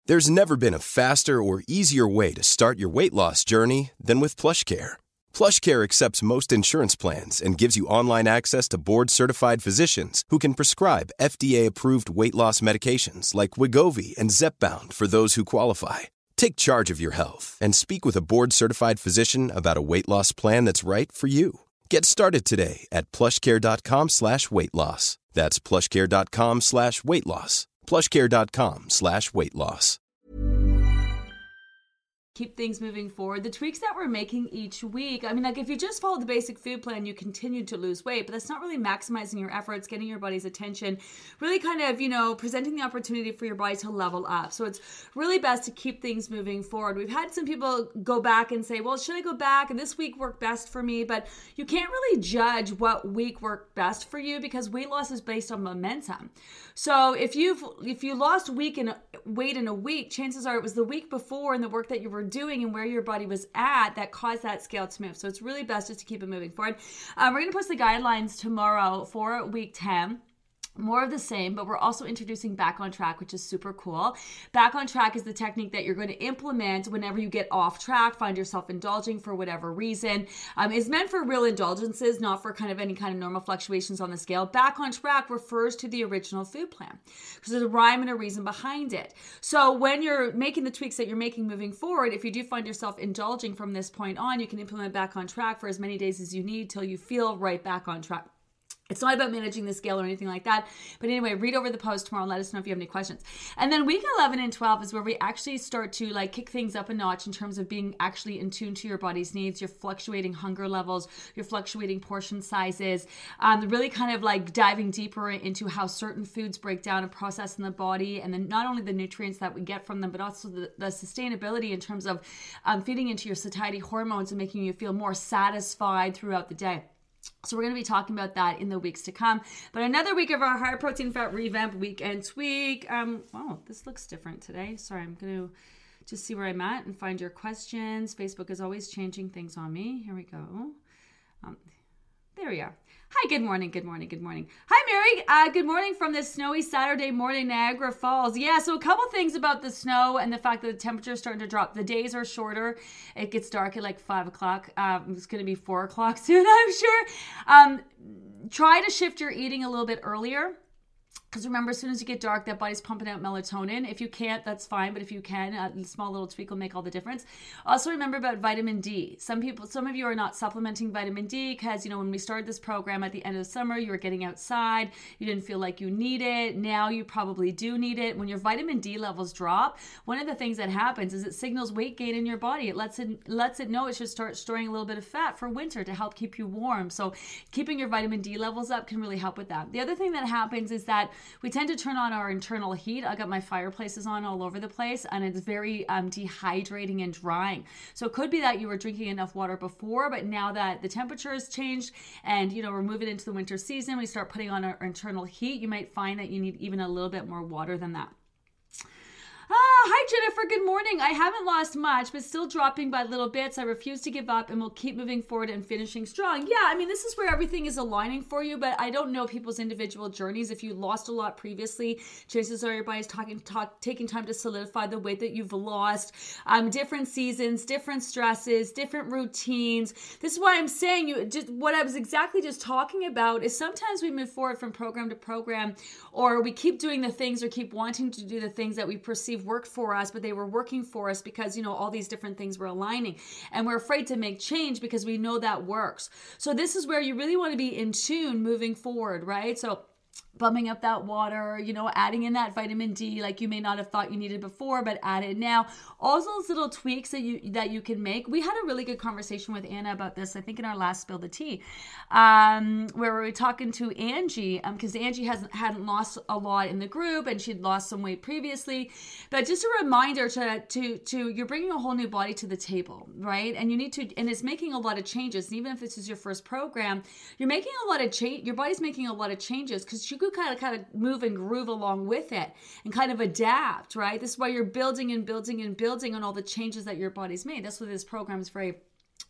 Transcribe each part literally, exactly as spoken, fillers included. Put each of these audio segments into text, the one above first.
There's never been a faster or easier way to start your weight loss journey than with PlushCare. PlushCare accepts most insurance plans and gives you online access to board-certified physicians who can prescribe F D A-approved weight loss medications like Wegovy and Zepbound for those who qualify. Take charge of your health and speak with a board-certified physician about a weight loss plan that's right for you. Get started today at plushcare.com slash weight loss. That's plushcare.com slash weight loss. plushcare.com slash weight loss. Keep things moving forward. The tweaks that we're making each week, I mean, like if you just follow the basic food plan, you continue to lose weight, but that's not really maximizing your efforts, getting your body's attention, really kind of, you know, presenting the opportunity for your body to level up. So it's really best to keep things moving forward. We've had some people go back and say, well, should I go back? And this week worked best for me, but you can't really judge what week worked best for you because weight loss is based on momentum. So if you've, if you lost weight in a, weight in a week, chances are it was the week before and the work that you were doing and where your body was at that caused that scale to move. So it's really best just to keep it moving forward. Um, we're going to post the guidelines tomorrow for week ten. More of the same, but we're also introducing Back on Track, which is super cool. Back on Track is the technique that you're going to implement whenever you get off track, find yourself indulging for whatever reason. Um, it's meant for real indulgences, not for kind of any kind of normal fluctuations on the scale. Back on Track refers to the original food plan because there's a rhyme and a reason behind it. So when you're making the tweaks that you're making moving forward, if you do find yourself indulging from this point on, you can implement Back on Track for as many days as you need till you feel right back on track. It's not about managing the scale or anything like that. But anyway, read over the post tomorrow and let us know if you have any questions. And then week eleven and twelve is where we actually start to like kick things up a notch in terms of being actually in tune to your body's needs, your fluctuating hunger levels, your fluctuating portion sizes, um, really kind of like diving deeper into how certain foods break down and process in the body. And then not only the nutrients that we get from them, but also the, the sustainability in terms of um, feeding into your satiety hormones and making you feel more satisfied throughout the day. So we're going to be talking about that in the weeks to come. But another week of our high protein fat revamp weekend tweak. Um, oh, this looks different today. Sorry, I'm going to just see where I'm at and find your questions. Facebook is always changing things on me. Here we go. Um, there we are. Hi, good morning, good morning, good morning. Hi, Mary. Uh, good morning from this snowy Saturday morning, Niagara Falls. Yeah, so a couple things about the snow and the fact that the temperature is starting to drop. The days are shorter. It gets dark at like five o'clock. Um, it's going to be four o'clock soon, I'm sure. Um, try to shift your eating a little bit earlier. Because remember, as soon as you get dark, that body's pumping out melatonin. If you can't, that's fine. But if you can, a small little tweak will make all the difference. Also remember about vitamin D. Some people, some of you are not supplementing vitamin D because, you know, when we started this program at the end of the summer, you were getting outside. You didn't feel like you need it. Now you probably do need it. When your vitamin D levels drop, one of the things that happens is it signals weight gain in your body. It lets it, lets it know it should start storing a little bit of fat for winter to help keep you warm. So keeping your vitamin D levels up can really help with that. The other thing that happens is that we tend to turn on our internal heat. I got my fireplaces on all over the place and it's very um, dehydrating and drying. So it could be that you were drinking enough water before, but now that the temperature has changed and, you know, we're moving into the winter season, we start putting on our internal heat, you might find that you need even a little bit more water than that. Ah, hi Jennifer, good morning. I haven't lost much, but still dropping by little bits. I refuse to give up and will keep moving forward and finishing strong. Yeah, I mean, this is where everything is aligning for you, but I don't know people's individual journeys. If you lost a lot previously, chances are your body's talking, talk, taking time to solidify the weight that you've lost. Um, different seasons, different stresses, different routines. This is why I'm saying you. Just what I was exactly just talking about is sometimes we move forward from program to program, or we keep doing the things or keep wanting to do the things that we perceive worked for us, but they were working for us because, you know, all these different things were aligning and we're afraid to make change because we know that works. So this is where you really want to be in tune moving forward, right? So bumping up that water, you know, adding in that vitamin D like you may not have thought you needed before, but add it now. All those little tweaks that you that you can make. We had a really good conversation with Anna about this, I think in our last Spill the Tea, um, where we were talking to Angie, because um, Angie hasn't hadn't lost a lot in the group and she'd lost some weight previously. But just a reminder to, to, to you're bringing a whole new body to the table, right? And you need to, and it's making a lot of changes. And even if this is your first program, you're making a lot of change. Your body's making a lot of changes because you could kind of kind of move and groove along with it and kind of adapt, right? This is why you're building and building and building on all the changes that your body's made. That's what this program is very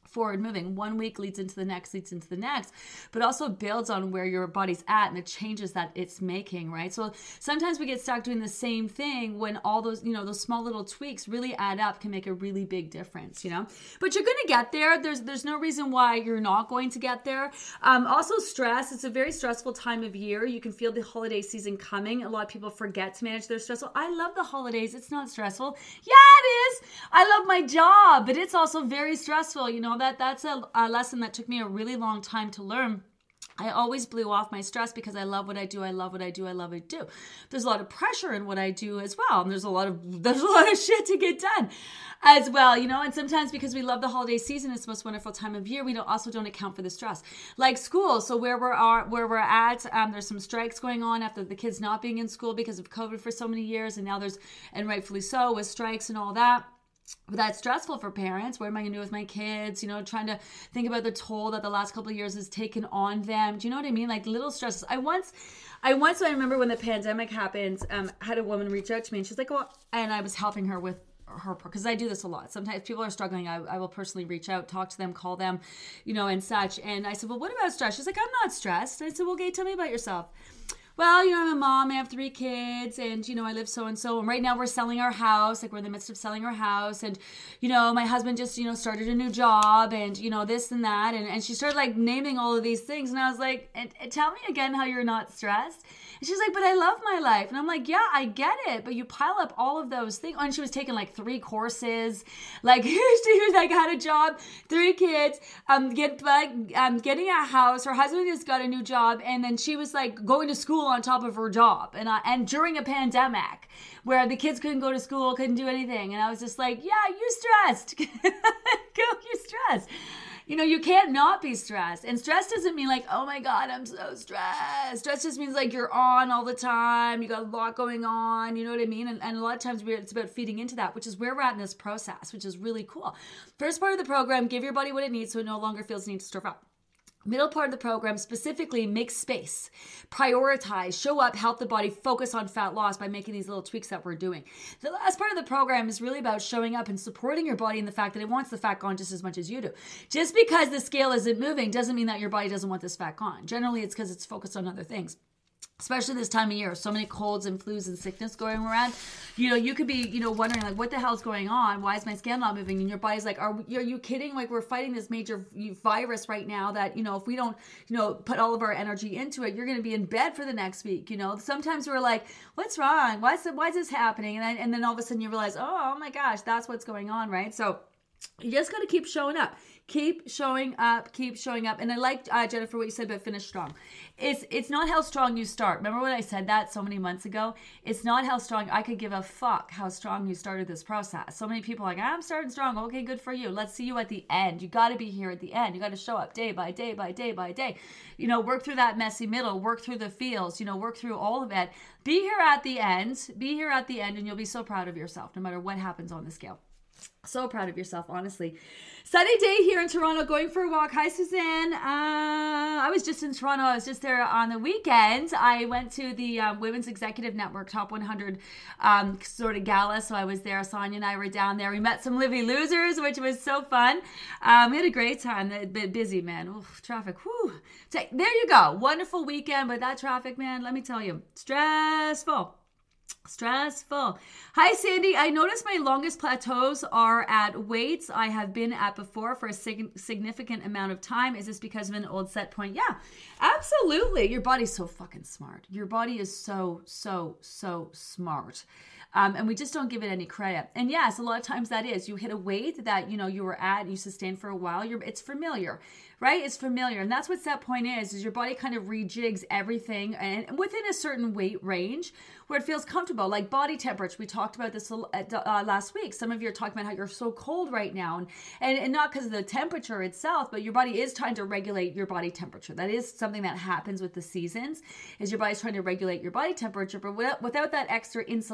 forward moving. One week leads into the next, leads into the next, but also builds on where your body's at and the changes that it's making, right? So sometimes we get stuck doing the same thing when all those, you know, those small little tweaks really add up, can make a really big difference, you know? But you're going to get there. There's there's no reason why you're not going to get there. Um, also stress. It's a very stressful time of year. You can feel the holiday season coming. A lot of people forget to manage their stress. So I love the holidays. It's not stressful. Yeah, it is. I love my job, but it's also very stressful. You know, that that's a, a lesson that took me a really long time to learn. I always blew off my stress because I love what I do. I love what I do. I love what I do. There's a lot of pressure in what I do as well. And there's a lot of, there's a lot of shit to get done as well, you know, and sometimes because we love the holiday season, it's the most wonderful time of year. We don't also don't account for the stress like school. So where we're are, where we're at, um, there's some strikes going on after the kids not being in school because of COVID for so many years. And now there's, and rightfully so, with strikes and all that. But that's stressful for parents. What am I going to do with my kids? You know, trying to think about the toll that the last couple of years has taken on them. Do you know what I mean? Like little stresses. I once, I once, I remember when the pandemic happened, um, had a woman reach out to me and she's like, oh, and I was helping her with her, because I do this a lot. Sometimes people are struggling. I, I will personally reach out, talk to them, call them, you know, and such. And I said, well, what about stress? She's like, I'm not stressed. I said, well, okay, tell me about yourself. Well, you know, I'm a mom, I have three kids, and, you know, I live so-and-so, and right now we're selling our house, like we're in the midst of selling our house, and, you know, my husband just, you know, started a new job, and, you know, this and that, and, and she started, like, naming all of these things, and I was like, and, and tell me again how you're not stressed. And she's like, but I love my life. And I'm like, yeah, I get it, but you pile up all of those things. And she was taking, like, three courses, like, she was, like, had a job, three kids, um, get, like, um, getting a house, her husband just got a new job, and then she was, like, going to school on top of her job, and uh, and during a pandemic where the kids couldn't go to school, couldn't do anything, and I was just like, yeah, you stressed. Go, you're stressed. You know, you can't not be stressed. And stress doesn't mean like, oh my God, I'm so stressed. Stress just means like you're on all the time. You got a lot going on. You know what I mean? And, and a lot of times we're, it's about feeding into that, which is where we're at in this process, which is really cool. First part of the program, give your body what it needs so it no longer feels the need to stir up. Middle part of the program, specifically make space, prioritize, show up, help the body focus on fat loss by making these little tweaks that we're doing. The last part of the program is really about showing up and supporting your body in the fact that it wants the fat gone just as much as you do. Just because the scale isn't moving doesn't mean that your body doesn't want this fat gone. Generally, it's because it's focused on other things. Especially this time of year, so many colds and flus and sickness going around. You know, you could be, you know, wondering like, what the hell's going on? Why is my scale not moving? And your body's like, are, we, are you kidding? Like, we're fighting this major virus right now that, you know, if we don't, you know, put all of our energy into it, you're going to be in bed for the next week. You know, sometimes we're like, what's wrong? Why is, it, why is this happening? And then, and then all of a sudden you realize, oh, oh my gosh, that's what's going on, right? So you just got to keep showing up. Keep showing up, keep showing up. And I liked, uh, Jennifer, what you said about finish strong. It's it's not how strong you start. Remember when I said that so many months ago? It's not how strong, I could give a fuck how strong you started this process. So many people are like, I'm starting strong. Okay, good for you. Let's see you at the end. You got to be here at the end. You got to show up day by day by day by day. You know, work through that messy middle, work through the feels, you know, work through all of it. Be here at the end. Be here at the end, and you'll be so proud of yourself no matter what happens on the scale. So proud of yourself, honestly. Sunny day here in Toronto, going for a walk. Hi, Suzanne. Uh, I was just in Toronto. I was just there on the weekend. I went to the um, Women's Executive Network Top one hundred um, sort of gala. So I was there. Sonia and I were down there. We met some Livy losers, which was so fun. Um, we had a great time. A bit busy, man. Oof, traffic. Whew. So, there you go. Wonderful weekend. But that traffic, man, let me tell you, stressful. Stressful. Hi, Sandy. I noticed my longest plateaus are at weights I have been at before for a sig- significant amount of time. Is this because of an old set point? Yeah, absolutely. Your body's so fucking smart. Your body is so, so, so smart. Um, and we just don't give it any credit. And yes, a lot of times that is. You hit a weight that, you know, you were at and you sustained for a while. You're, it's familiar, right? It's familiar. And that's what set point is, is your body kind of rejigs everything and within a certain weight range where it feels comfortable, like body temperature. We talked about this uh, last week. Some of you are talking about how you're so cold right now. And, and, and not because of the temperature itself, but your body is trying to regulate your body temperature. That is something that happens with the seasons, is your body's trying to regulate your body temperature. But without, without that extra insulation in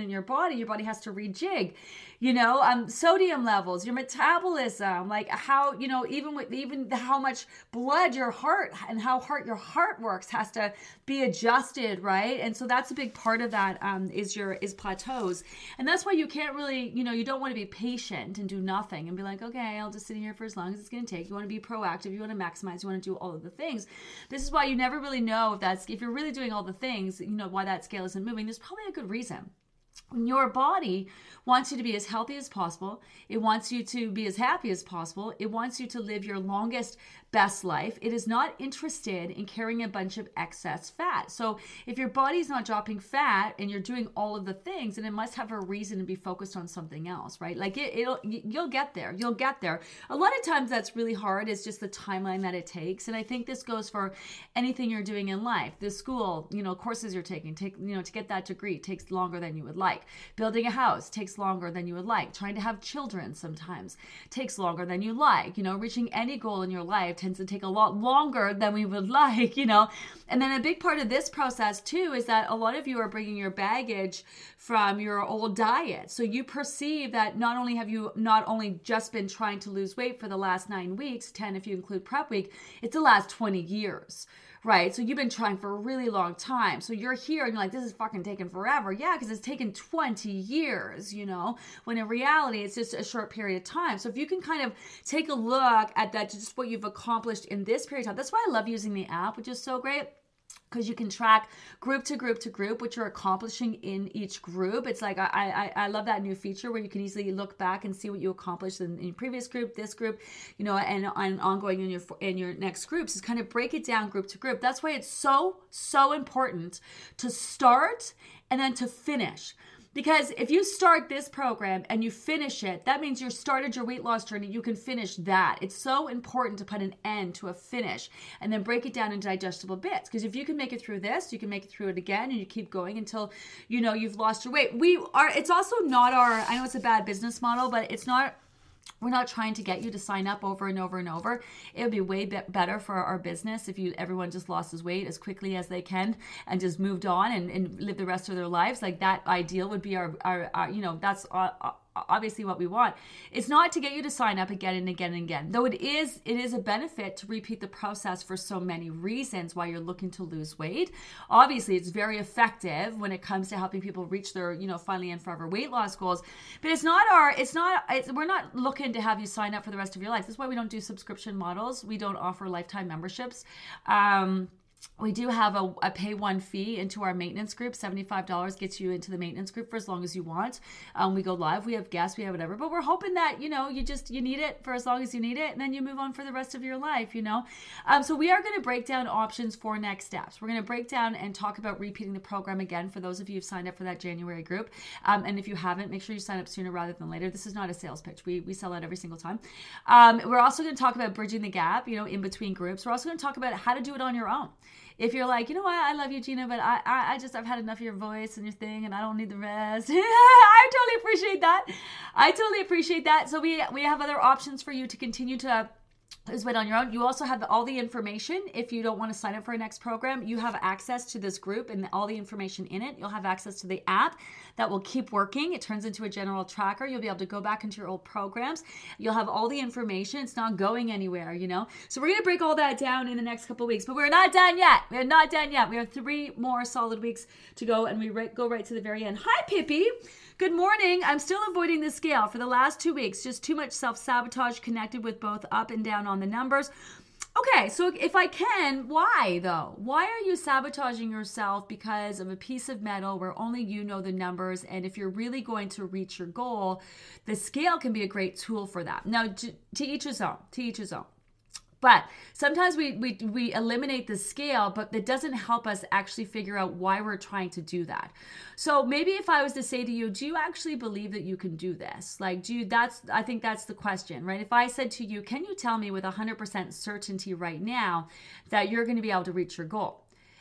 in your body, your body has to rejig, you know, um, sodium levels, your metabolism, like how, you know, even with even the, how much blood your heart and how hard your heart works has to be adjusted, right? And so that's a big part of that um, is your is plateaus. And that's why you can't really, you know, you don't want to be patient and do nothing and be like, okay, I'll just sit here for as long as it's going to take. You want to be proactive, you want to maximize, you want to do all of the things. This is why you never really know if that's, if you're really doing all the things, you know, why that scale isn't moving. There's probably a good reason. Your body wants you to be as healthy as possible. It wants you to be as happy as possible. It wants you to live your longest, best life. It is not interested in carrying a bunch of excess fat. So if your body's not dropping fat and you're doing all of the things, then it must have a reason to be focused on something else, right? Like it, it'll, you'll get there. You'll get there. A lot of times that's really hard. It's just the timeline that it takes. And I think this goes for anything you're doing in life. The school, you know, courses you're taking, take, you know, to get that degree takes longer than you would like. Building a house takes longer than you would like. Trying to have children sometimes takes longer than you like. You know, reaching any goal in your life tends to take a lot longer than we would like, you know. And then a big part of this process too is that a lot of you are bringing your baggage from your old diet. So you perceive that not only have you not only just been trying to lose weight for the last nine weeks, ten if you include prep week, it's the last twenty years. Right? So you've been trying for a really long time. So you're here and you're like, this is fucking taking forever. Yeah, because it's taken twenty years, you know, when in reality, it's just a short period of time. So if you can kind of take a look at that, just what you've accomplished in this period of time. That's why I love using the app, which is so great. Because you can track group to group to group what you're accomplishing in each group. It's like, I I, I love that new feature where you can easily look back and see what you accomplished in, in your previous group, this group, you know, and, and ongoing in your in your next groups. Is kind of break it down group to group. That's why it's so, so important to start and then to finish. Because if you start this program and you finish it, that means you started your weight loss journey. You can finish that. It's so important to put an end to a finish and then break it down into digestible bits. Because if you can make it through this, you can make it through it again, and you keep going until, you know, you've lost your weight. We are, it's also not our, I know it's a bad business model, but it's not, we're not trying to get you to sign up over and over and over. It would be way be- better for our business if you everyone just lost his weight as quickly as they can and just moved on and, and live the rest of their lives. Like that ideal would be our, our, our you know, that's uh, obviously what we want. It's not to get you to sign up again and again and again, though it is it is a benefit to repeat the process for so many reasons why you're looking to lose weight. Obviously, it's very effective when it comes to helping people reach their, you know, finally and forever weight loss goals. But it's not our, it's not, it's, we're not looking to have you sign up for the rest of your life. That's why we don't do subscription models. We don't offer lifetime memberships. Um, We do have a, a pay one fee into our maintenance group. seventy-five dollars gets you into the maintenance group for as long as you want. Um, we go live, we have guests, we have whatever, but we're hoping that, you know, you just, you need it for as long as you need it, and then you move on for the rest of your life, you know? Um, so we are going to break down options for next steps. We're going to break down and talk about repeating the program again for those of you who've signed up for that January group. Um, and if you haven't, make sure you sign up sooner rather than later. This is not a sales pitch. We, we sell out every single time. Um, we're also going to talk about bridging the gap, you know, in between groups. We're also going to talk about how to do it on your own. If you're like, you know what, I love you, Gina, but I, I, I just, I've had enough of your voice and your thing, and I don't need the rest. I totally appreciate that. I totally appreciate that. So we we have other options for you to continue to lose weight on your own. You also have all the information. If you don't want to sign up for a next program, you have access to this group and all the information in it. You'll have access to the app that will keep working. It turns into a general tracker. You'll be able to go back into your old programs. You'll have all the information. It's not going anywhere, you know? So we're going to break all that down in the next couple of weeks, but we're not done yet. We're not done yet. We have three more solid weeks to go, and we right, go right to the very end. Hi, Pippi. Good morning. I'm still avoiding the scale for the last two weeks. Just too much self-sabotage connected with both up and down on the numbers. Okay, so if I can, why though? Why are you sabotaging yourself because of a piece of metal where only you know the numbers? And if you're really going to reach your goal, the scale can be a great tool for that. Now, to, to each his own, to each his own. But sometimes we, we we eliminate the scale, but that doesn't help us actually figure out why we're trying to do that. So maybe if I was to say to you, do you actually believe that you can do this? Like, do you, that's, I think that's the question, right? If I said to you, can you tell me with one hundred percent certainty right now that you're going to be able to reach your goal?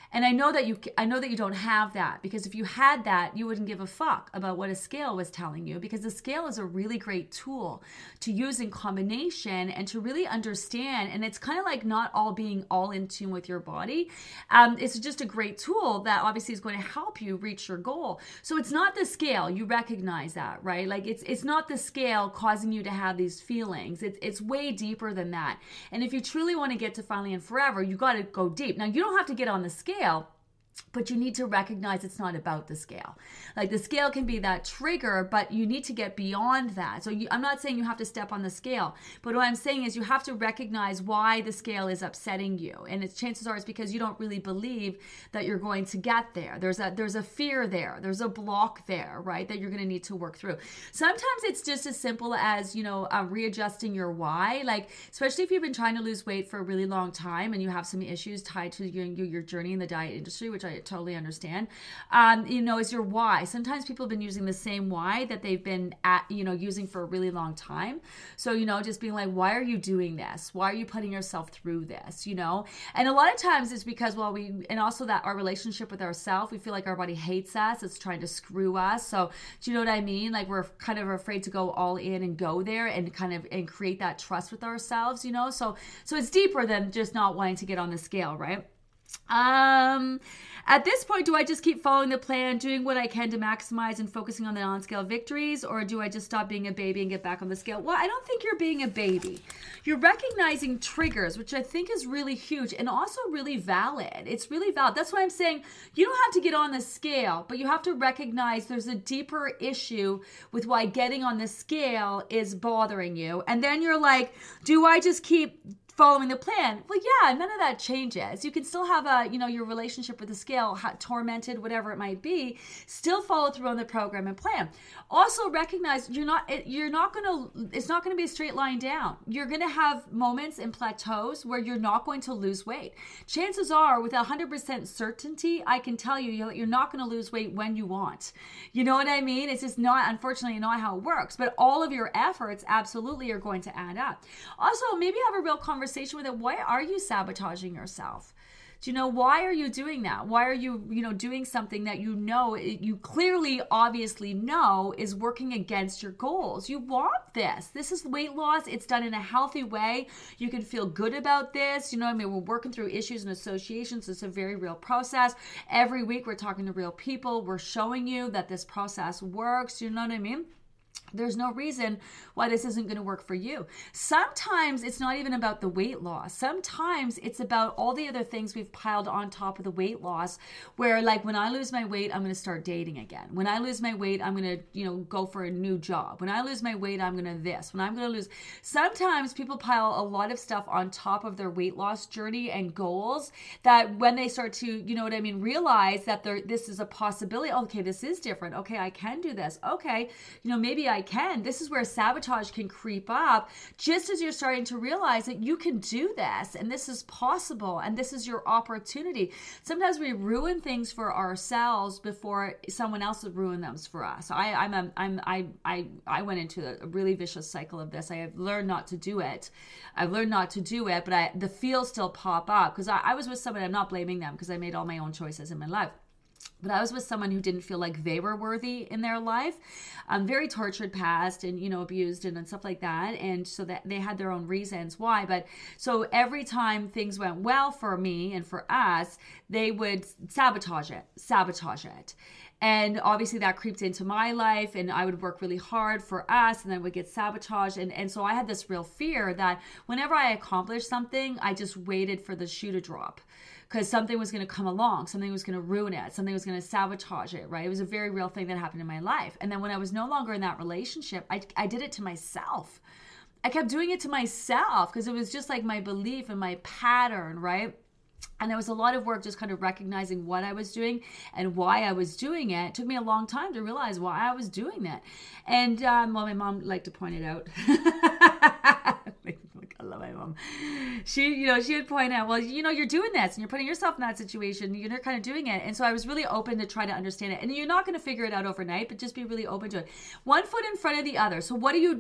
And I know that you I know that you don't have that, because if you had that, you wouldn't give a fuck about what a scale was telling you, because the scale is a really great tool to use in combination and to really understand. And it's kind of like not all being all in tune with your body. Um, it's just a great tool that obviously is going to help you reach your goal. So it's not the scale. You recognize that, right? Like it's it's not the scale causing you to have these feelings. It's it's way deeper than that. And if you truly want to get to finally and forever, you got to go deep. Now, you don't have to get on the scale, but you need to recognize it's not about the scale. Like the scale can be that trigger, but you need to get beyond that. So you, I'm not saying you have to step on the scale, but what I'm saying is you have to recognize why the scale is upsetting you. And it's chances are it's because you don't really believe that you're going to get there. There's a there's a fear there. There's a block there, right? That you're going to need to work through. Sometimes it's just as simple as, you know, uh, readjusting your why. Like, especially if you've been trying to lose weight for a really long time and you have some issues tied to your, your journey in the diet industry, which I totally understand, um, you know, is your why. Sometimes people have been using the same why that they've been at, you know, using for a really long time. So, you know, just being like, why are you doing this? Why are you putting yourself through this? You know, and a lot of times it's because, well, we, and also that our relationship with ourselves, we feel like our body hates us. It's trying to screw us. So do you know what I mean? Like we're kind of afraid to go all in and go there and kind of, and create that trust with ourselves, you know? So, so it's deeper than just not wanting to get on the scale, right? Um, at this point, do I just keep following the plan, doing what I can to maximize and focusing on the non-scale victories, or do I just stop being a baby and get back on the scale? Well, I don't think you're being a baby. You're recognizing triggers, which I think is really huge and also really valid. It's really valid. That's why I'm saying you don't have to get on the scale, but you have to recognize there's a deeper issue with why getting on the scale is bothering you. And then you're like, do I just keep following the plan? Well, yeah, none of that changes. You can still have a, you know, your relationship with the scale, tormented, whatever it might be, still follow through on the program and plan. Also recognize you're not, you're not going to, it's not going to be a straight line down. You're going to have moments and plateaus where you're not going to lose weight. Chances are, with one hundred percent certainty, I can tell you, you're not going to lose weight when you want. You know what I mean? It's just not, unfortunately, not how it works. But all of your efforts absolutely are going to add up. Also, maybe have a real conversation with it. Why are you sabotaging yourself? Do you know, why are you doing that? Why are you, you know, doing something that you know, you clearly, obviously know is working against your goals? You want this. This is weight loss. It's done in a healthy way. You can feel good about this. You know what I mean? We're working through issues and associations. It's a very real process. Every week we're talking to real people. We're showing you that this process works. You know what I mean? There's no reason why this isn't going to work for you. Sometimes it's not even about the weight loss. Sometimes it's about all the other things we've piled on top of the weight loss, where like when I lose my weight, I'm going to start dating again. When I lose my weight, I'm going to, you know, go for a new job. When I lose my weight, I'm going to this. When I'm going to lose. Sometimes people pile a lot of stuff on top of their weight loss journey and goals that when they start to, you know what I mean, realize that there, this is a possibility. Okay, this is different. Okay, I can do this. Okay, you know, maybe I can. This is where sabotage can creep up just as you're starting to realize that you can do this and this is possible and this is your opportunity. Sometimes we ruin things for ourselves before someone else has ruined them for us. I, I'm, a, I'm, I, I, I went into a really vicious cycle of this. I have learned not to do it. I've learned not to do it, but I, the feels still pop up because I, I was with someone. I'm not blaming them because I made all my own choices in my life. But I was with someone who didn't feel like they were worthy in their life, um, very tortured past and, you know, abused and, and stuff like that. And so that they had their own reasons why. But so every time things went well for me and for us, they would sabotage it, sabotage it. And obviously that creeped into my life and I would work really hard for us and then would get sabotaged. And, and so I had this real fear that whenever I accomplished something, I just waited for the shoe to drop. Because something was going to come along, something was going to ruin it, something was going to sabotage it, right? It was a very real thing that happened in my life. And then when I was no longer in that relationship, I, I did it to myself. I kept doing it to myself because it was just like my belief and my pattern, right? And there was a lot of work just kind of recognizing what I was doing and why I was doing it. It took me a long time to realize why I was doing that. And, um, well, my mom liked to point it out. I love my mom. She, you know, she would point out, well, you know, you're doing this and you're putting yourself in that situation. You're kind of doing it. And so I was really open to try to understand it. And you're not going to figure it out overnight, but just be really open to it. One foot in front of the other. So what do you do?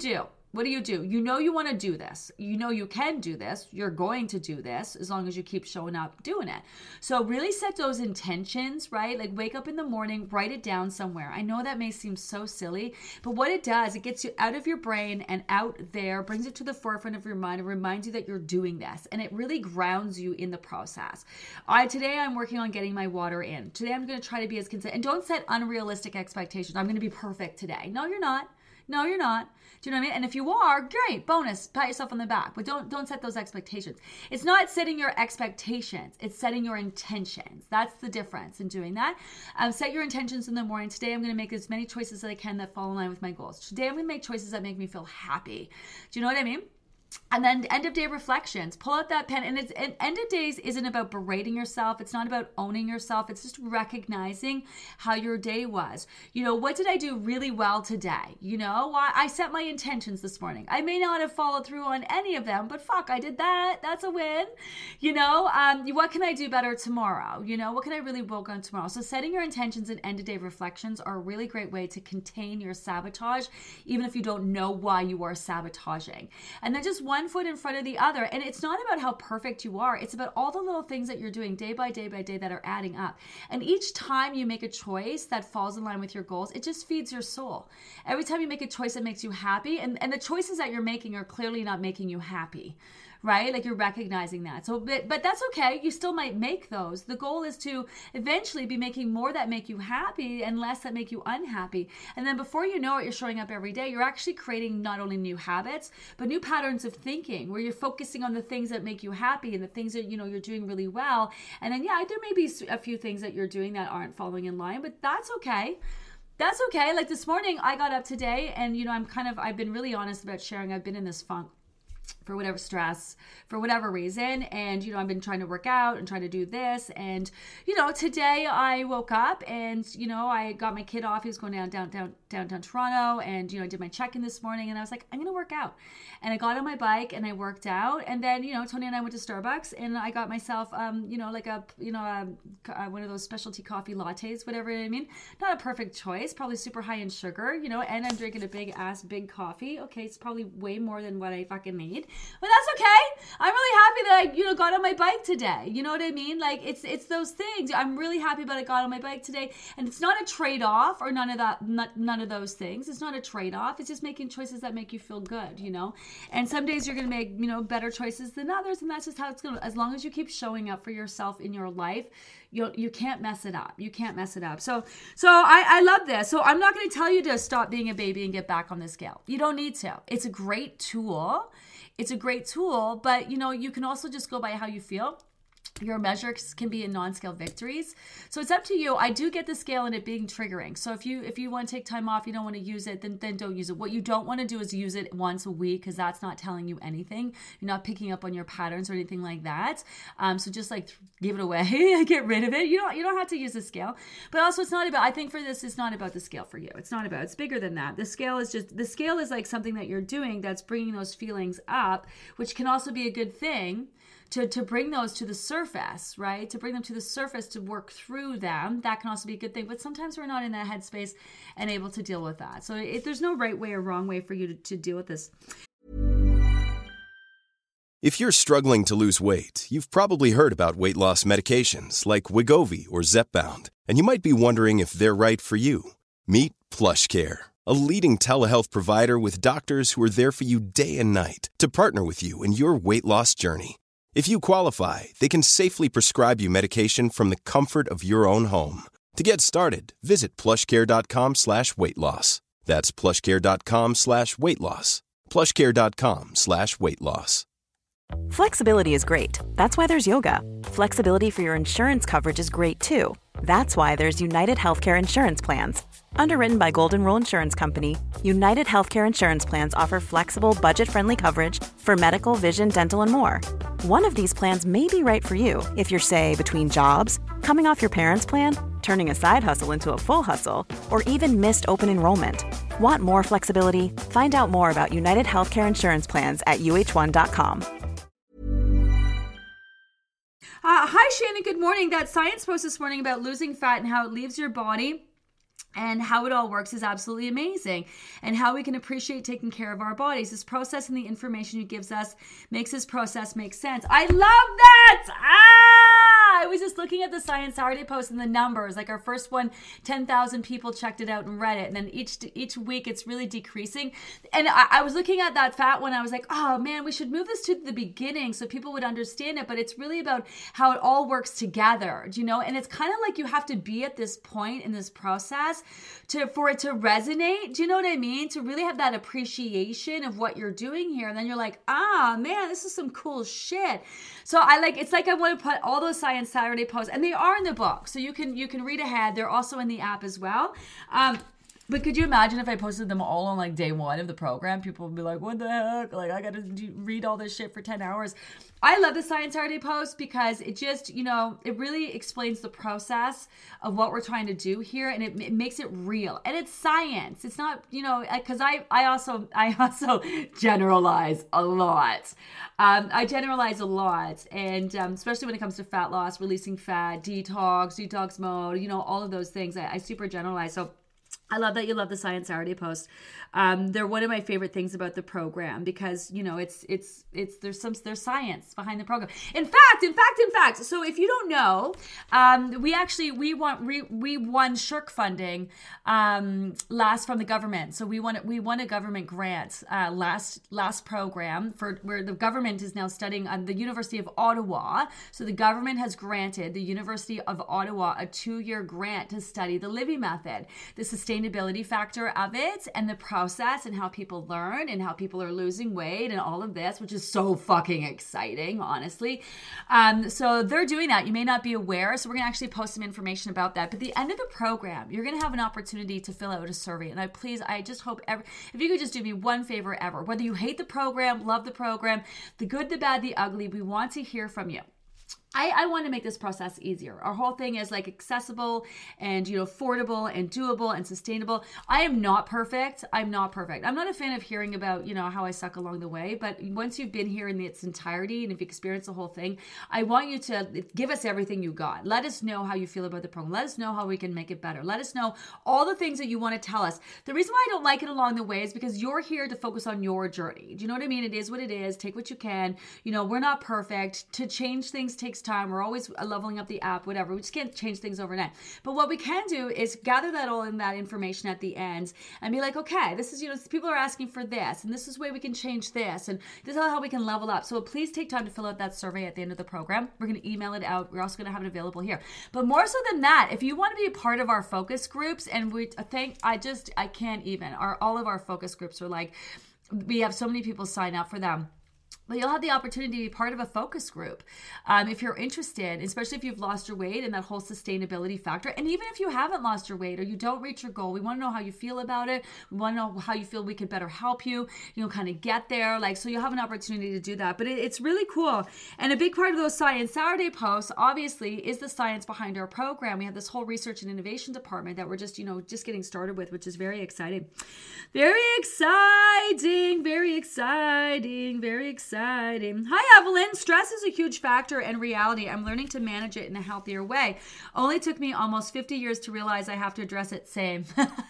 What do you do? You know you want to do this. You know you can do this. You're going to do this as long as you keep showing up doing it. So really set those intentions, right? Like wake up in the morning, write it down somewhere. I know that may seem so silly, but what it does, it gets you out of your brain and out there, brings it to the forefront of your mind and reminds you that you're doing this. And it really grounds you in the process. I Today I'm working on getting my water in. Today I'm going to try to be as consistent. And don't set unrealistic expectations. I'm going to be perfect today. No, you're not. No, you're not. Do you know what I mean? And if you are, great, bonus, pat yourself on the back. But don't don't set those expectations. It's not setting your expectations. It's setting your intentions. That's the difference in doing that. Um, set your intentions in the morning. Today I'm going to make as many choices as I can that fall in line with my goals. Today I'm going to make choices that make me feel happy. Do you know what I mean? And then end of day reflections, pull out that pen. And it's and end of days isn't about berating yourself. It's not about owning yourself. It's just recognizing how your day was. You know, what did I do really well today? You know, I, I set my intentions this morning. I may not have followed through on any of them, but fuck, I did that. That's a win. You know, um, what can I do better tomorrow? You know, what can I really work on tomorrow? So setting your intentions and end of day reflections are a really great way to contain your sabotage, even if you don't know why you are sabotaging. And then just one foot in front of the other. And it's not about how perfect you are. It's about all the little things that you're doing day by day by day that are adding up. And each time you make a choice that falls in line with your goals, it just feeds your soul. Every time you make a choice that makes you happy, and, and the choices that you're making are clearly not making you happy, right? Like you're recognizing that. So, but, but that's okay. You still might make those. The goal is to eventually be making more that make you happy and less that make you unhappy. And then before you know it, you're showing up every day. You're actually creating not only new habits, but new patterns of thinking where you're focusing on the things that make you happy and the things that, you know, you're doing really well. And then, yeah, there may be a few things that you're doing that aren't falling in line, but that's okay. That's okay. Like this morning, I got up today and, you know, I'm kind of, I've been really honest about sharing. I've been in this funk for whatever stress, for whatever reason. And, you know, I've been trying to work out and trying to do this. And, you know, today I woke up and, you know, I got my kid off. He was going down, down, down, downtown Toronto. And, you know, I did my check-in this morning and I was like, I'm going to work out. And I got on my bike and I worked out. And then, you know, Tony and I went to Starbucks and I got myself, um, you know, like a, you know, a, a, one of those specialty coffee lattes, whatever I mean. Not a perfect choice, probably super high in sugar, you know, and I'm drinking a big ass, big coffee. Okay. It's probably way more than what I fucking need. But that's okay. I'm really happy that I, you know, got on my bike today. You know what I mean? Like it's it's those things. I'm really happy that I got on my bike today. And it's not a trade-off or none of that, not, none of those things. It's not a trade-off. It's just making choices that make you feel good, you know? And some days you're going to make, you know, better choices than others. And that's just how it's going to, as long as you keep showing up for yourself in your life, you you can't mess it up. You can't mess it up. So, so I, I love this. So I'm not going to tell you to stop being a baby and get back on the scale. You don't need to. It's a great tool. It's a great tool, but you know, you can also just go by how you feel. Your measures can be in non-scale victories. So it's up to you. I do get the scale and it being triggering. So if you if you want to take time off, you don't want to use it, then, then don't use it. What you don't want to do is use it once a week because that's not telling you anything. You're not picking up on your patterns or anything like that. Um, so just like give it away, get rid of it. You don't you don't have to use the scale. But also it's not about, I think for this, it's not about the scale for you. It's not about, it's bigger than that. The scale is just, the scale is like something that you're doing that's bringing those feelings up, which can also be a good thing. To, to bring those to the surface, right? To bring them to the surface, to work through them. That can also be a good thing. But sometimes we're not in that headspace and able to deal with that. So if there's no right way or wrong way for you to, to deal with this. If you're struggling to lose weight, you've probably heard about weight loss medications like Wegovy or Zepbound. And you might be wondering if they're right for you. Meet PlushCare, a leading telehealth provider with doctors who are there for you day and night to partner with you in your weight loss journey. If you qualify, they can safely prescribe you medication from the comfort of your own home. To get started, visit plushcare.com slash weight loss. That's plushcare.com slash weight loss. plushcare.com slash weight loss. Flexibility is great. That's why there's yoga. Flexibility for your insurance coverage is great too. That's why there's United Healthcare Insurance Plans. Underwritten by Golden Rule Insurance Company, United Healthcare Insurance Plans offer flexible, budget-friendly coverage for medical, vision, dental, and more. One of these plans may be right for you if you're, say, between jobs, coming off your parents' plan, turning a side hustle into a full hustle, or even missed open enrollment. Want more flexibility? Find out more about United Healthcare Insurance Plans at U H one dot com. Uh, hi, Shannon. Good morning. That science post this morning about losing fat and how it leaves your body And how it all works is absolutely amazing. And how we can appreciate taking care of our bodies. This process and the information he gives us makes this process make sense. I love that! Ah! I was just looking at the Science Saturday post and the numbers. Like our first one, ten thousand people checked it out and read it. And then each each week it's really decreasing. And I, I was looking at that fat one. I was like, oh man, we should move this to the beginning so people would understand it. But it's really about how it all works together, do you know? And it's kind of like you have to be at this point in this process to for it to resonate. Do you know what I mean? To really have that appreciation of what you're doing here. And then you're like, ah, man, this is some cool shit. So I like, it's like I want to put all those Science Saturday posts, and they are in the book. So you can, you can read ahead. They're also in the app as well. Um, But could you imagine if I posted them all on like day one of the program? People would be like, what the heck? Like, I got to do, read all this shit for ten hours. I love the Science Saturday post because it just, you know, it really explains the process of what we're trying to do here. And it, it makes it real. And it's science. It's not, you know, because I, I also, I also generalize a lot. Um, I generalize a lot. And um, especially when it comes to fat loss, releasing fat, detox, detox mode, you know, all of those things. I, I super generalize. So I love that you love the Science Saturday post. Um, they're one of my favorite things about the program because, you know, it's, it's, it's, there's some, there's science behind the program. In fact, in fact, in fact, so if you don't know, um, we actually, we want, we, we won Shirk funding, um, last from the government. So we won, we won a government grant, uh, last, last program for where the government is now studying on the University of Ottawa. So the government has granted the University of Ottawa a two-year grant to study the Livy method, the sustainability factor of it, and the process and how people learn and how people are losing weight and all of this, which is so fucking exciting, honestly. Um, so they're doing that. You may not be aware, so we're going to actually post some information about that. But at the end of the program, you're going to have an opportunity to fill out a survey. And I please, I just hope every, if you could just do me one favor ever, whether you hate the program, love the program, the good, the bad, the ugly, we want to hear from you. I, I want to make this process easier. Our whole thing is like accessible and, you know, affordable and doable and sustainable. I am not perfect. I'm not perfect. I'm not a fan of hearing about, you know, how I suck along the way. But once you've been here in its entirety and if you experience the whole thing, I want you to give us everything you got. Let us know how you feel about the program. Let us know how we can make it better. Let us know all the things that you want to tell us. The reason why I don't like it along the way is because you're here to focus on your journey. Do you know what I mean? It is what it is. Take what you can. You know, we're not perfect. To change things takes time. We're always leveling up the app, whatever. We just can't change things overnight. But what we can do is gather that all in that information at the end and be like, okay, this is, you know, people are asking for this, and this is the way we can change this, and this is how we can level up. So please take time to fill out that survey at the end of the program. We're going to email it out. We're also going to have it available here. But more so than that, if you want to be a part of our focus groups, and we think, I just, I can't even, our, all of our focus groups are like, we have so many people sign up for them. But you'll have the opportunity to be part of a focus group um, if you're interested, especially if you've lost your weight and that whole sustainability factor. And even if you haven't lost your weight or you don't reach your goal, we want to know how you feel about it. We want to know how you feel we could better help you, you know, kind of get there. Like, so you'll have an opportunity to do that. But it, it's really cool. And a big part of those Science Saturday posts, obviously, is the science behind our program. We have this whole research and innovation department that we're just, you know, just getting started with, which is very exciting. Very exciting, very exciting, very exciting. Hi, Evelyn. Stress is a huge factor and reality. I'm learning to manage it in a healthier way. Only took me almost fifty years to realize I have to address it. Same.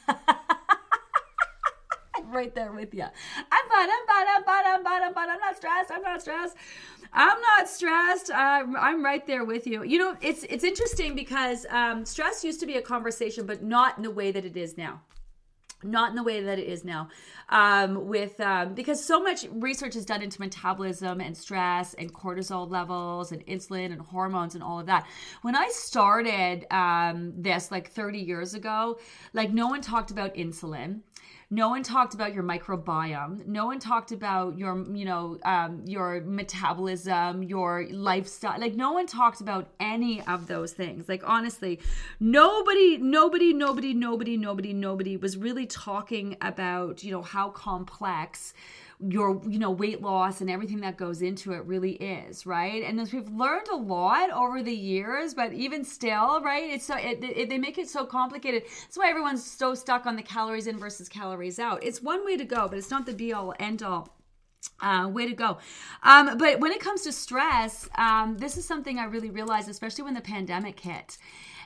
I'm right there with you. I'm fine. I'm fine. I'm fine. I'm fine. I'm fine. I'm not stressed. I'm not stressed. I'm not stressed. I'm, I'm right there with you. You know, it's it's interesting because um, stress used to be a conversation, but not in the way that it is now. Not in the way that it is now, um, with um, because so much research is done into metabolism and stress and cortisol levels and insulin and hormones and all of that. When I started um, this like thirty years ago, like no one talked about insulin. No one talked about your microbiome. No one talked about your, you know, um, your metabolism, your lifestyle. Like no one talked about any of those things. Like honestly, nobody, nobody, nobody, nobody, nobody, nobody was really talking about, you know, how complex your, you know, weight loss and everything that goes into it really is, right? And as we've learned a lot over the years, but even still, right? It's so it, it, they make it so complicated. That's why everyone's so stuck on the calories in versus calories out. It's one way to go, but it's not the be all end all. Uh, way to go. Um, but when it comes to stress, um, this is something I really realized, especially when the pandemic hit.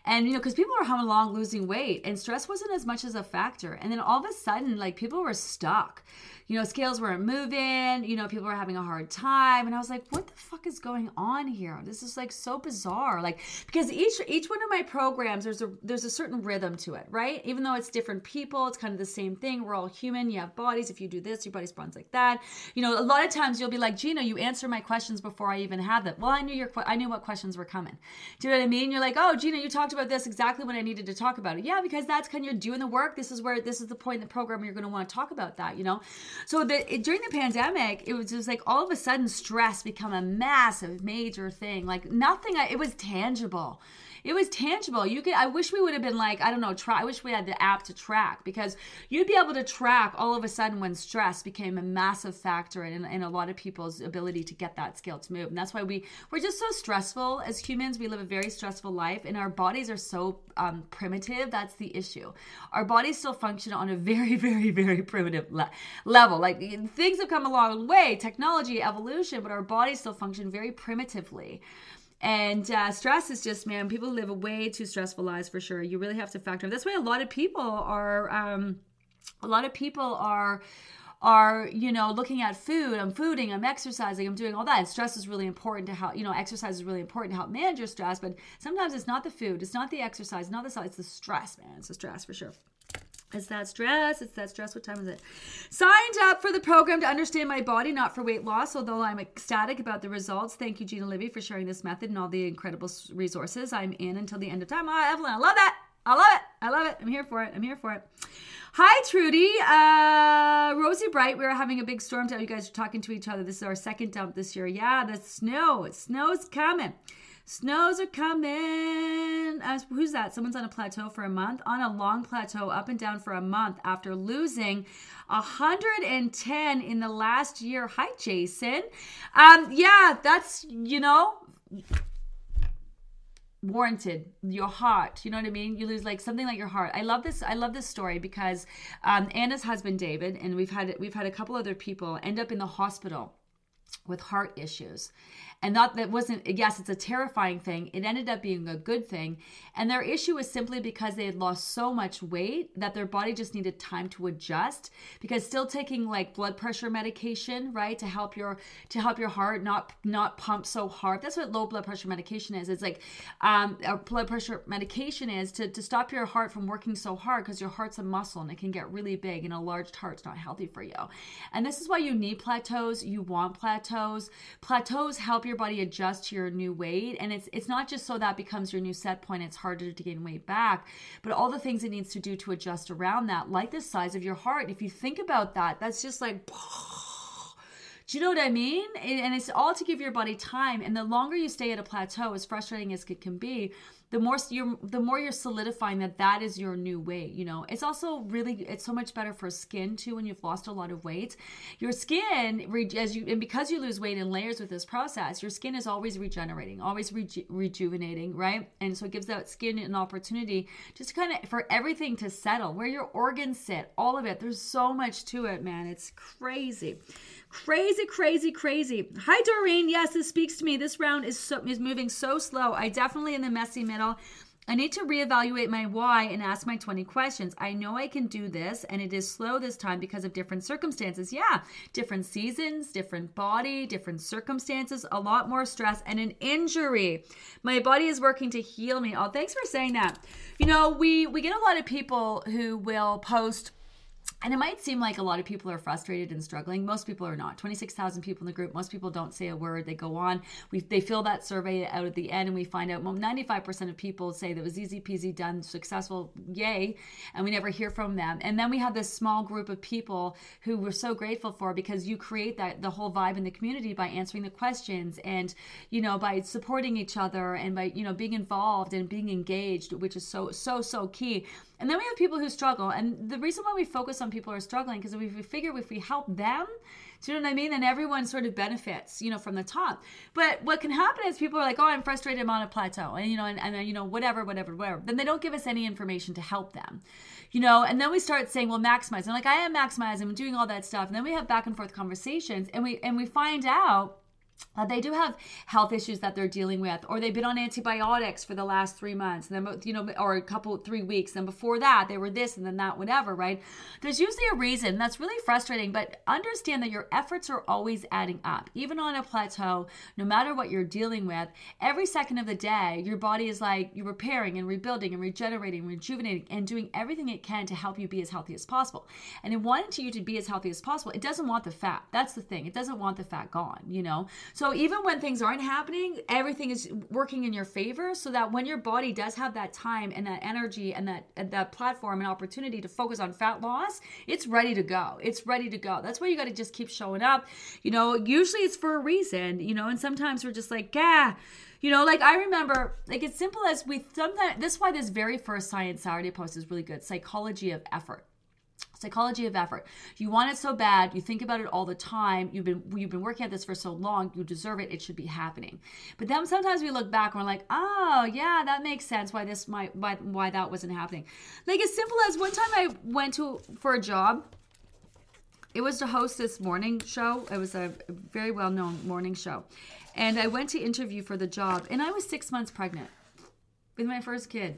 And, you know, because people were coming along losing weight and stress wasn't as much as a factor. And then all of a sudden, like, people were stuck. You know, scales weren't moving, you know, people were having a hard time. And I was like, what the fuck is going on here? This is like so bizarre. Like, because each each one of my programs, there's a there's a certain rhythm to it, right? Even though it's different people, it's kind of the same thing. We're all human. You have bodies. If you do this, your body responds like that. You know, a lot of times you'll be like, Gina, you answer my questions before I even have them. Well, I knew your I knew what questions were coming. Do you know what I mean? You're like, oh, Gina, you talked about this exactly when I needed to talk about it. Yeah, because that's kind of you're doing the work. This is where this is the point in the program where you're going to want to talk about that, you know? So the, it, during the pandemic, it was just like all of a sudden stress become a massive, major thing. Like nothing, it was tangible. It was tangible. You could. I wish we would have been like, I don't know, try. I wish we had the app to track, because you'd be able to track all of a sudden when stress became a massive factor in, in a lot of people's ability to get that scale to move. And that's why we, we're just so stressful as humans. We live a very stressful life and our bodies are so um, primitive. That's the issue. Our bodies still function on a very, very, very primitive le- level. Like things have come a long way, technology, evolution, but our bodies still function very primitively. And uh, stress is just, man, people live a way too stressful lives for sure. You really have to factor. That's why a lot of people are, um, a lot of people are, are, you know, looking at food. I'm fooding, I'm exercising, I'm doing all that. And stress is really important to help, you know, exercise is really important to help manage your stress. But sometimes it's not the food, it's not the exercise, not the, it's the stress, man. It's the stress for sure. It's that stress. It's that stress. What time is it? Signed up for the program to understand my body, not for weight loss, although I'm ecstatic about the results. Thank you, Gina Livy, for sharing this method and all the incredible resources. I'm in until the end of time. Oh, Evelyn, I love that. I love it. I love it. I'm here for it. I'm here for it. Hi, Trudy. Uh, Rosie Bright, we were having a big storm today. You guys are talking to each other. This is our second dump this year. Yeah, the snow. Snow's coming. Snows are coming. Uh, who's that? Someone's on a plateau for a month, on a long plateau, up and down for a month after losing one hundred ten in the last year. Hi, Jason. Um, yeah, that's, you know, warranted. Your heart, you know what I mean? You lose like something like your heart. I love this. I love this story because um, Anna's husband, David, and we've had we've had a couple other people end up in the hospital with heart issues. And not that wasn't, yes, it's a terrifying thing. It ended up being a good thing. And their issue was simply because they had lost so much weight that their body just needed time to adjust, because still taking like blood pressure medication, right, to help your to help your heart not not pump so hard. That's what low blood pressure medication is. It's like um, a blood pressure medication is to, to stop your heart from working so hard, because your heart's a muscle and it can get really big, and a large heart's not healthy for you. And this is why you need plateaus. You want plateaus. Plateaus help your body adjust to your new weight, and it's it's not just so that becomes your new set point. It's harder to gain weight back, but all the things it needs to do to adjust around that, like the size of your heart. If you think about that, that's just like, do you know what I mean? And it's all to give your body time. And the longer you stay at a plateau, as frustrating as it can be, the more you're, the more you're solidifying that that is your new weight. You know, it's also really, it's so much better for skin too when you've lost a lot of weight. Your skin, as you, and because you lose weight in layers with this process, your skin is always regenerating, always reju- rejuvenating, right? And so it gives that skin an opportunity just to kind of, for everything to settle, where your organs sit, all of it. There's so much to it, man. It's crazy. Crazy, crazy, crazy. Hi, Doreen. Yes, this speaks to me. This round is so, is moving so slow. I definitely in the messy middle. I need to reevaluate my why and ask my twenty questions. I know I can do this, and it is slow this time because of different circumstances. Yeah, different seasons, different body, different circumstances, a lot more stress, and an injury. My body is working to heal me. Oh, thanks for saying that. You know, we, we get a lot of people who will post, and it might seem like a lot of people are frustrated and struggling. Most people are not. twenty-six thousand people in the group. Most people don't say a word. They go on. We They fill that survey out at the end, and we find out well, ninety-five percent of people say that it was easy peasy, done, successful, yay, and we never hear from them. And then we have this small group of people who we're so grateful for, because you create that the whole vibe in the community by answering the questions and, you know, by supporting each other and by, you know, being involved and being engaged, which is so, so, so key. And then we have people who struggle. And the reason why we focus on people who are struggling, because if we figure if we help them, do you know what I mean? Then everyone sort of benefits, you know, from the top. But what can happen is people are like, oh, I'm frustrated, I'm on a plateau. And, you know, and, and you know, whatever, whatever, whatever. Then they don't give us any information to help them, you know, and then we start saying, well, maximize. And like, I am maximizing, I'm doing all that stuff. And then we have back and forth conversations, and we and we find out Uh, they do have health issues that they're dealing with, or they've been on antibiotics for the last three months, and then, you know, or a couple, three weeks. And before that, they were this and then that, whatever, right? There's usually a reason. That's really frustrating, but understand that your efforts are always adding up. Even on a plateau, no matter what you're dealing with, every second of the day, your body is like, you're repairing and rebuilding and regenerating, rejuvenating, and doing everything it can to help you be as healthy as possible. And in wanting you to be as healthy as possible, it doesn't want the fat. That's the thing. It doesn't want the fat gone, you know? So So even when things aren't happening, everything is working in your favor, so that when your body does have that time and that energy and that and that platform and opportunity to focus on fat loss, it's ready to go. It's ready to go. That's why you got to just keep showing up. You know, usually it's for a reason, you know, and sometimes we're just like, yeah. You know, like I remember, like it's simple as we sometimes, this is why this very first Science Saturday post is really good. Psychology of effort. Psychology of effort. You want it so bad. You think about it all the time. You've been you've been working at this for so long. You deserve it. It should be happening. But then sometimes we look back and we're like, oh yeah, that makes sense. Why this might why why that wasn't happening. Like as simple as one time I went to for a job. It was to host this morning show. It was a very well known morning show, and I went to interview for the job. And I was six months pregnant with my first kid.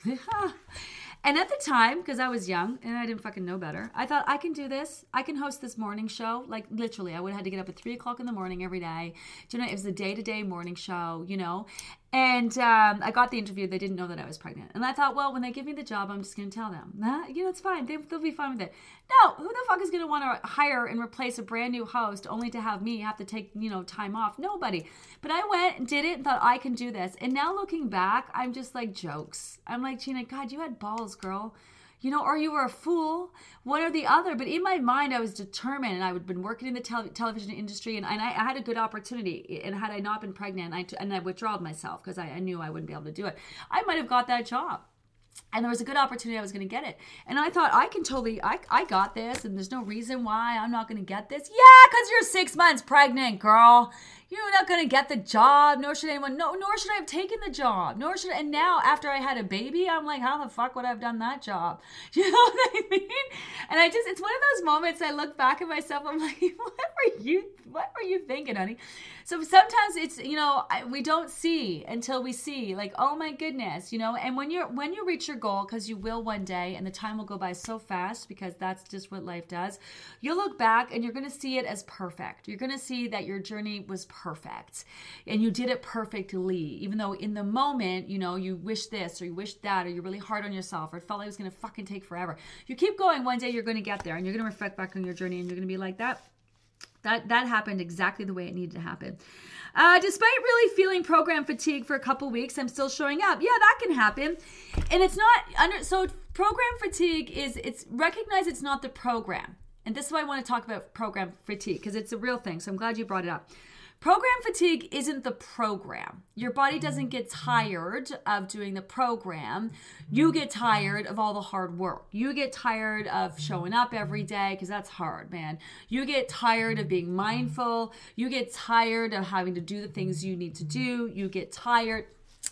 And at the time, because I was young and I didn't fucking know better, I thought I can do this. I can host this morning show. Like literally, I would have had to get up at three o'clock in the morning every day. Do you know, it was a day-to-day morning show, you know. And um, I got the interview. They didn't know that I was pregnant. And I thought, well, when they give me the job, I'm just going to tell them. Nah, you know, it's fine. They, they'll be fine with it. No, who the fuck is going to want to hire and replace a brand new host only to have me have to take, you know, time off? Nobody. But I went and did it and thought I can do this. And now looking back, I'm just like jokes. I'm like, Gina, God, you had balls, girl. You know, or you were a fool, one or the other. But in my mind, I was determined, and I had been working in the tel- television industry, and, and I, I had a good opportunity. And had I not been pregnant, I t- and I withdrawed myself because I, I knew I wouldn't be able to do it, I might have got that job. And there was a good opportunity I was going to get it. And I thought, I can totally, I, I got this, and there's no reason why I'm not going to get this. Yeah, because you're six months pregnant, girl. You're not going to get the job, nor should anyone, no, nor should I have taken the job, nor should, and now after I had a baby, I'm like, how the fuck would I have done that job? You know what I mean? And I just, it's one of those moments I look back at myself, I'm like, what were you, what were you thinking, honey? So sometimes it's, you know, I, we don't see until we see, like, oh my goodness, you know, and when you're, when you reach your goal, because you will one day, and the time will go by so fast, because that's just what life does, you'll look back and you're going to see it as perfect. You're going to see that your journey was perfect. perfect and you did it perfectly, even though in the moment, you know, you wish this or you wish that, or you're really hard on yourself, or it felt like it was going to fucking take forever. You keep going, one day you're going to get there, and you're going to reflect back on your journey, and you're going to be like, that that that happened exactly the way it needed to happen. Uh, despite really feeling program fatigue for a couple weeks, I'm still showing up. Yeah, that can happen. And it's not under, so program fatigue is, it's recognize it's not the program. And this is why I want to talk about program fatigue, because it's a real thing. So I'm glad you brought it up. Program fatigue isn't the program. Your body doesn't get tired of doing the program. You get tired of all the hard work. You get tired of showing up every day, because that's hard, man. You get tired of being mindful. You get tired of having to do the things you need to do. You get tired.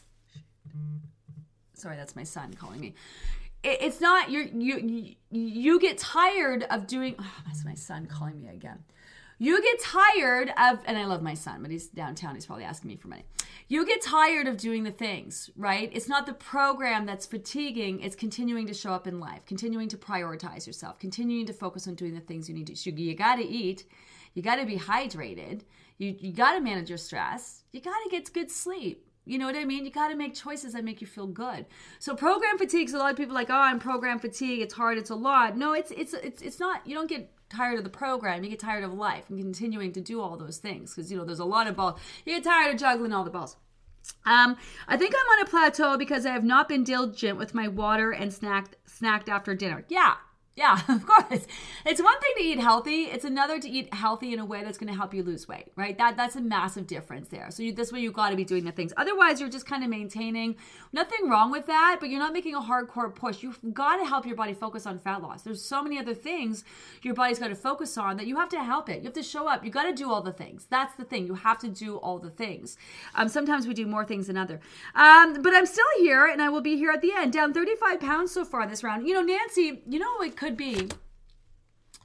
Sorry, that's my son calling me. It's not, you're, you you get tired of doing, oh, that's my son calling me again. You get tired of, and I love my son, but he's downtown. He's probably asking me for money. You get tired of doing the things, right? It's not the program that's fatiguing. It's continuing to show up in life, continuing to prioritize yourself, continuing to focus on doing the things you need to. So you got to eat. You got to be hydrated. You, you got to manage your stress. You got to get good sleep. You know what I mean? You got to make choices that make you feel good. So program fatigue, so a lot of people are like, oh, I'm program fatigue. It's hard. It's a lot. No, it's it's it's it's not. You don't get tired of the program. You get tired of life and continuing to do all those things, because, you know, there's a lot of balls. You get tired of juggling all the balls. Um, I think I'm on a plateau because I have not been diligent with my water and snacked snacked after dinner. Yeah. Yeah, of course. It's one thing to eat healthy. It's another to eat healthy in a way that's going to help you lose weight, right? That That's a massive difference there. So you, this way you've got to be doing the things. Otherwise, you're just kind of maintaining. Nothing wrong with that, but you're not making a hardcore push. You've got to help your body focus on fat loss. There's so many other things your body's got to focus on that you have to help it. You have to show up. You got to do all the things. That's the thing. You have to do all the things. Um, sometimes we do more things than other. Um, but I'm still here, and I will be here at the end. Down thirty-five pounds so far this round. You know, Nancy, you know, it could be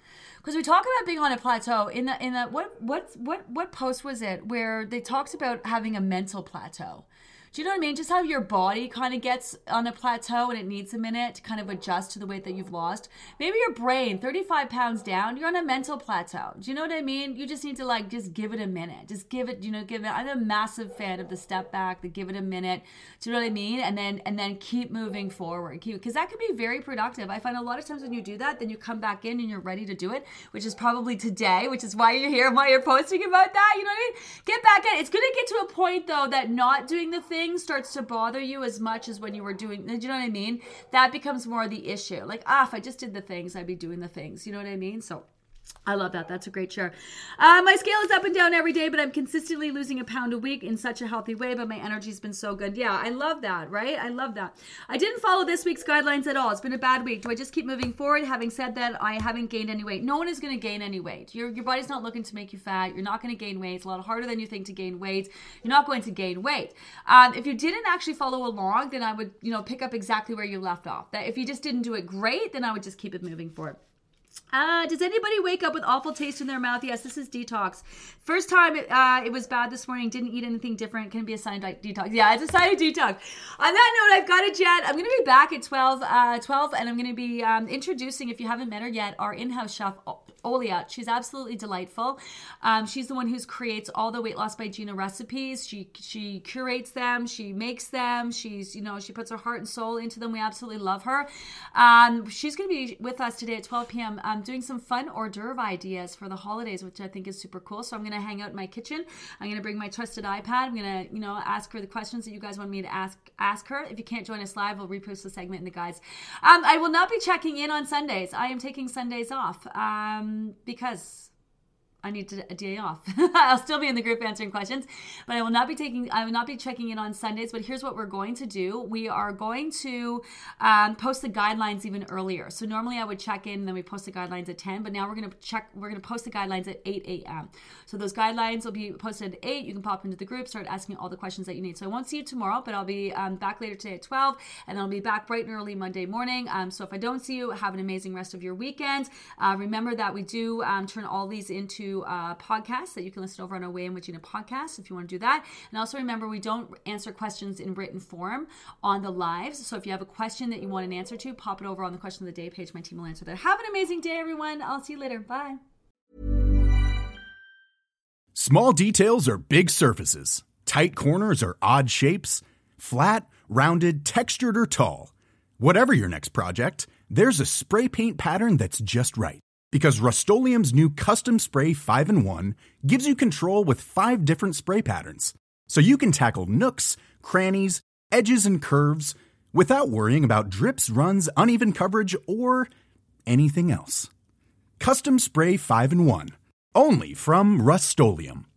Because we talk about being on a plateau in the in the what what what what post was it where they talked about having a mental plateau? Do you know what I mean? Just how your body kind of gets on a plateau and it needs a minute to kind of adjust to the weight that you've lost. Maybe your brain, thirty-five pounds down, you're on a mental plateau. Do you know what I mean? You just need to like, just give it a minute. Just give it, you know, give it. I'm a massive fan of the step back, the give it a minute. Do you know what I mean? And then, and then keep moving forward. Because that can be very productive. I find a lot of times when you do that, then you come back in and you're ready to do it, which is probably today, which is why you're here, why you're posting about that. You know what I mean? Get back in. It's going to get to a point though that not doing the thing starts to bother you as much as when you were doing, do you know what I mean? That becomes more the issue. Like, ah, if I just did the things, I'd be doing the things. You know what I mean? So I love that. That's a great share. Uh, my scale is up and down every day, but I'm consistently losing a pound a week in such a healthy way, but my energy's been so good. Yeah, I love that, right? I love that. I didn't follow this week's guidelines at all. It's been a bad week. Do I just keep moving forward? Having said that, I haven't gained any weight. No one is going to gain any weight. Your, your body's not looking to make you fat. You're not going to gain weight. It's a lot harder than you think to gain weight. You're not going to gain weight. Um, if you didn't actually follow along, then I would, you know, pick up exactly where you left off. That if you just didn't do it great, then I would just keep it moving forward. Uh, does anybody wake up with awful taste in their mouth? Yes, this is detox. First time it, uh, it was bad this morning. Didn't eat anything different. Can it be a sign of detox? Yeah, it's a sign of detox. On that note, I've got a jet. I'm going to be back at twelve, uh, twelve, and I'm going to be um, introducing, if you haven't met her yet, our in-house chef, Olia. She's absolutely delightful. Um, she's the one who creates all the Weight Loss by Gina recipes. She she curates them. She makes them. She's, you know, she puts her heart and soul into them. We absolutely love her. Um, she's going to be with us today at twelve p.m. Um, doing some fun hors d'oeuvre ideas for the holidays, which I think is super cool. So I'm going to hang out in my kitchen. I'm going to bring my trusted iPad. I'm going to, you know, ask her the questions that you guys want me to ask ask her. If you can't join us live, we'll repost the segment in the guides. Um, I will not be checking in on Sundays. I am taking Sundays off. Um, because I need to, a day off. I'll still be in the group answering questions, but I will not be taking, I will not be checking in on Sundays, but here's what we're going to do. We are going to um, post the guidelines even earlier. So normally I would check in and then we post the guidelines at ten, but now we're going to check, we're going to post the guidelines at eight a.m. So those guidelines will be posted at eight. You can pop into the group, start asking all the questions that you need. So I won't see you tomorrow, but I'll be um, back later today at twelve, and then I'll be back bright and early Monday morning. Um, so if I don't see you, have an amazing rest of your weekend. Uh, remember that we do um, turn all these into Uh, podcasts that you can listen over on our Way in with Gina podcast if you want to do that. And also remember, we don't answer questions in written form on the lives. So if you have a question that you want an answer to, pop it over on the question of the day page. My team will answer that. Have an amazing day, everyone. I'll see you later. Bye. Small details are big surfaces. Tight corners are odd shapes. Flat, rounded, textured, or tall. Whatever your next project, there's a spray paint pattern that's just right. Because Rust-Oleum's new Custom Spray five in one gives you control with five different spray patterns. So you can tackle nooks, crannies, edges, and curves without worrying about drips, runs, uneven coverage, or anything else. Custom Spray five in one. Only from Rust-Oleum.